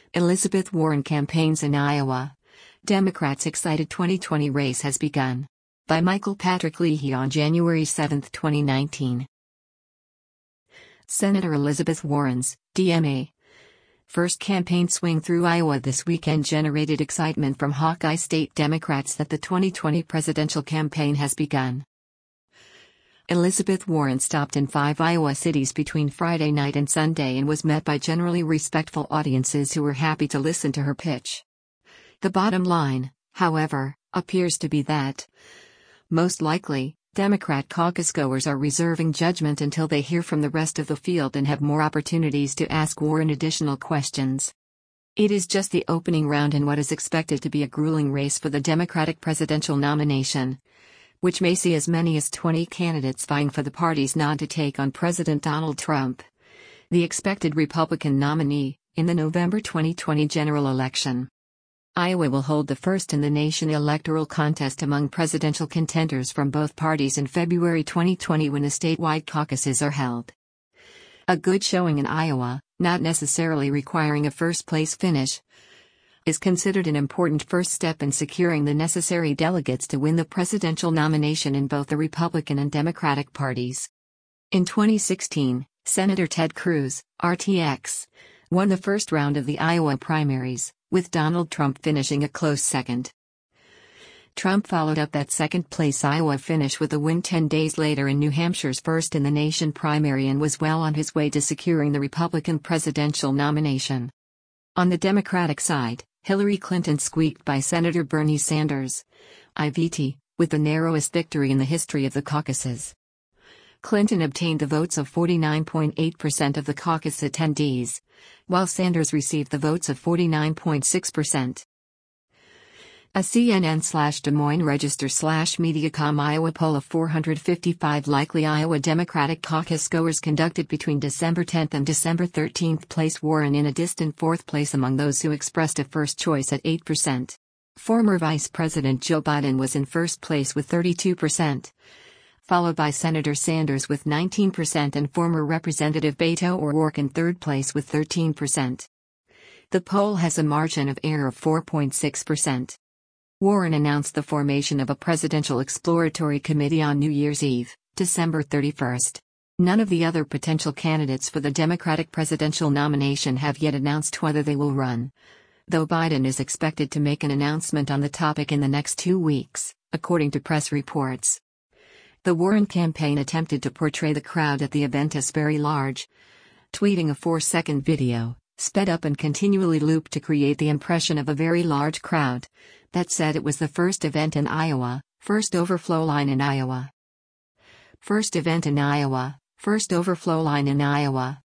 Elizabeth Warren campaigns in Iowa. Democrats' excited 2020 race has begun. By Michael Patrick Leahy on January 7, 2019. Senator Elizabeth Warren's DMA first campaign swing through Iowa this weekend generated excitement from Hawkeye State Democrats that the 2020 presidential campaign has begun. Elizabeth Warren stopped in 5 Iowa cities between Friday night and Sunday and was met by generally respectful audiences who were happy to listen to her pitch. The bottom line, however, appears to be that, most likely, Democrat caucus goers are reserving judgment until they hear from the rest of the field and have more opportunities to ask Warren additional questions. It is just the opening round in what is expected to be a grueling race for the Democratic presidential nomination, which may see as many as 20 candidates vying for the party's nod to take on President Donald Trump, the expected Republican nominee, in the November 2020 general election. Iowa will hold the first-in-the-nation electoral contest among presidential contenders from both parties in February 2020 when the statewide caucuses are held. A good showing in Iowa, not necessarily requiring a first-place finish, is considered an important first step in securing the necessary delegates to win the presidential nomination in both the Republican and Democratic parties. In 2016, Senator Ted Cruz, RTX, won the first round of the Iowa primaries, with Donald Trump finishing a close second. Trump followed up that second-place Iowa finish with a win 10 days later in New Hampshire's first-in-the-nation primary and was well on his way to securing the Republican presidential nomination. On the Democratic side, Hillary Clinton squeaked by Senator Bernie Sanders, IVT, with the narrowest victory in the history of the caucuses. Clinton obtained the votes of 49.8% of the caucus attendees, while Sanders received the votes of 49.6%. A CNN/Des Moines Register/Mediacom Iowa poll of 455 likely Iowa Democratic caucus goers conducted between December 10 and December 13 placed Warren in a distant fourth place among those who expressed a first choice at 8%. Former Vice President Joe Biden was in first place with 32%, followed by Senator Sanders with 19% and former Representative Beto O'Rourke in third place with 13%. The poll has a margin of error of 4.6%. Warren announced the formation of a presidential exploratory committee on New Year's Eve, December 31. None of the other potential candidates for the Democratic presidential nomination have yet announced whether they will run, though Biden is expected to make an announcement on the topic in the next 2 weeks, according to press reports. The Warren campaign attempted to portray the crowd at the event as very large, tweeting a 4-second video, sped up and continually looped to create the impression of a very large crowd, that said it was the first event in Iowa, first overflow line in Iowa. First event in Iowa, first overflow line in Iowa.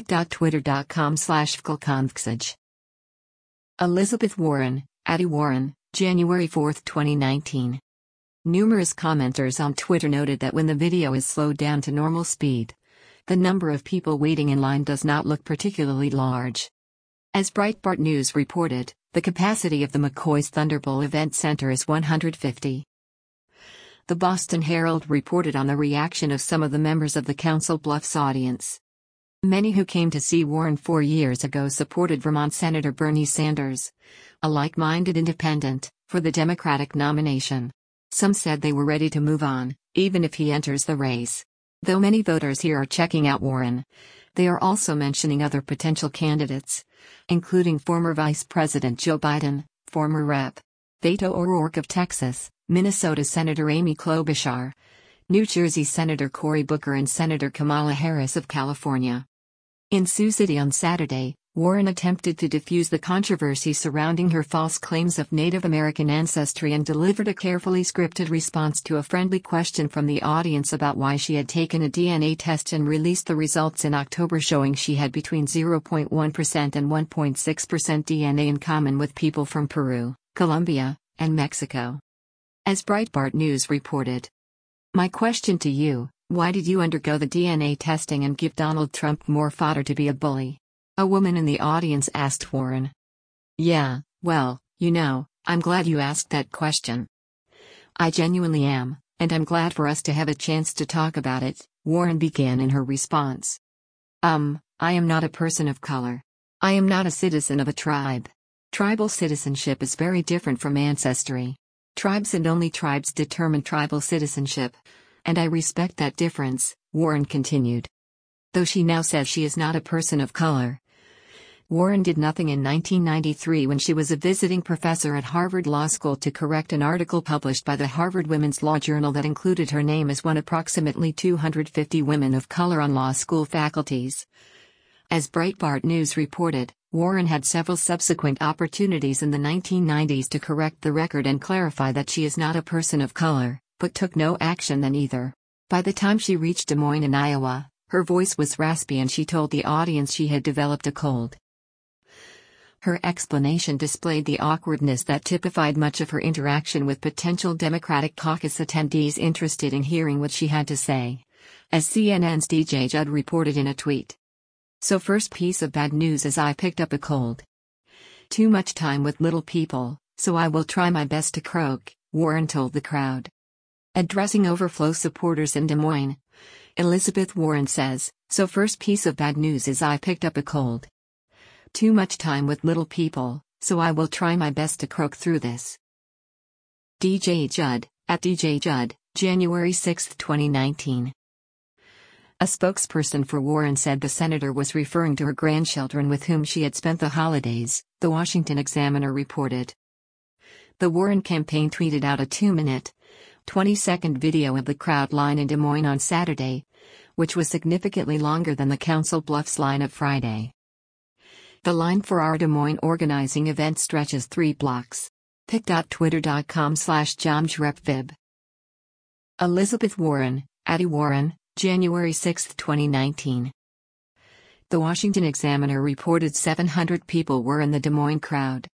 pic.twitter.com/vklkonfsaj. Elizabeth Warren, Addie Warren, January 4, 2019. Numerous commenters on Twitter noted that when the video is slowed down to normal speed, the number of people waiting in line does not look particularly large. As Breitbart News reported, the capacity of the McCoy's Thunderbowl Event Center is 150. The Boston Herald reported on the reaction of some of the members of the Council Bluffs audience. Many who came to see Warren 4 years ago supported Vermont Senator Bernie Sanders, a like-minded independent, for the Democratic nomination. Some said they were ready to move on, even if he enters the race. Though many voters here are checking out Warren, they are also mentioning other potential candidates, including former Vice President Joe Biden, former Rep. Beto O'Rourke of Texas, Minnesota Senator Amy Klobuchar, New Jersey Senator Cory Booker and Senator Kamala Harris of California. In Sioux City on Saturday, Warren attempted to defuse the controversy surrounding her false claims of Native American ancestry and delivered a carefully scripted response to a friendly question from the audience about why she had taken a DNA test and released the results in October showing she had between 0.1% and 1.6% DNA in common with people from Peru, Colombia, and Mexico. As Breitbart News reported, "My question to you, why did you undergo the DNA testing and give Donald Trump more fodder to be a bully?" A woman in the audience asked Warren. "Yeah, well, I'm glad you asked that question. I genuinely am, and I'm glad for us to have a chance to talk about it," Warren began in her response. I am not a person of color. I am not a citizen of a tribe. Tribal citizenship is very different from ancestry. Tribes and only tribes determine tribal citizenship. And I respect that difference, Warren continued. Though she now says she is not a person of color. Warren did nothing in 1993 when she was a visiting professor at Harvard Law School to correct an article published by the Harvard Women's Law Journal that included her name as one of approximately 250 women of color on law school faculties. As Breitbart News reported, Warren had several subsequent opportunities in the 1990s to correct the record and clarify that she is not a person of color, but took no action then either. By the time she reached Des Moines in Iowa, her voice was raspy and she told the audience she had developed a cold. Her explanation displayed the awkwardness that typified much of her interaction with potential Democratic caucus attendees interested in hearing what she had to say. As CNN's DJ Judd reported in a tweet. So first piece of bad news is I picked up a cold. Too much time with little people, so I will try my best to croak, Warren told the crowd. Addressing overflow supporters in Des Moines, Elizabeth Warren says, so first piece of bad news is I picked up a cold. Too much time with little people, so I will try my best to croak through this. DJ Judd, at DJ Judd, January 6, 2019. A spokesperson for Warren said the senator was referring to her grandchildren with whom she had spent the holidays, the Washington Examiner reported. The Warren campaign tweeted out a 2-minute, 20-second video of the crowd line in Des Moines on Saturday, which was significantly longer than the Council Bluffs line of Friday. The line for our Des Moines organizing event stretches 3 blocks. pic.twitter.com/JamJrepVib. Elizabeth Warren, Addie Warren, January 6, 2019. The Washington Examiner reported 700 people were in the Des Moines crowd.